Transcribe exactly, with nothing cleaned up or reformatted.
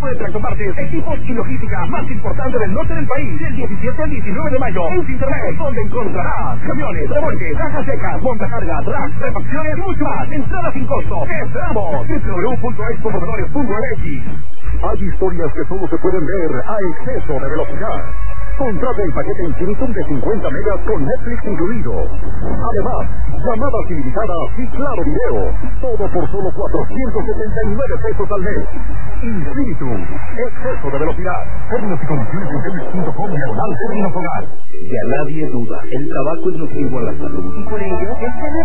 tipo de tractopartes, equipos y logística más importante del norte del país. Del diecisiete al diecinueve de mayo en Internet, donde encontrarás camiones, remolques, cajas secas, montacargas, racks, refacciones y mucho más. Entrada sin costo. ¡Te esperamos! doble u doble u doble u punto expo motores punto m x. Hay historias que solo se pueden ver a exceso de velocidad. Contrata el paquete Infinitum de cincuenta megas con Netflix incluido. Además, llamadas ilimitadas y claro video. Todo por solo cuatrocientos setenta y nueve pesos al mes. Infinitum. Exceso de velocidad. Términos y condiciones en telmex punto com diagonal términos hogar. Ya nadie duda, el tabaco es nocivo a la salud y por ello es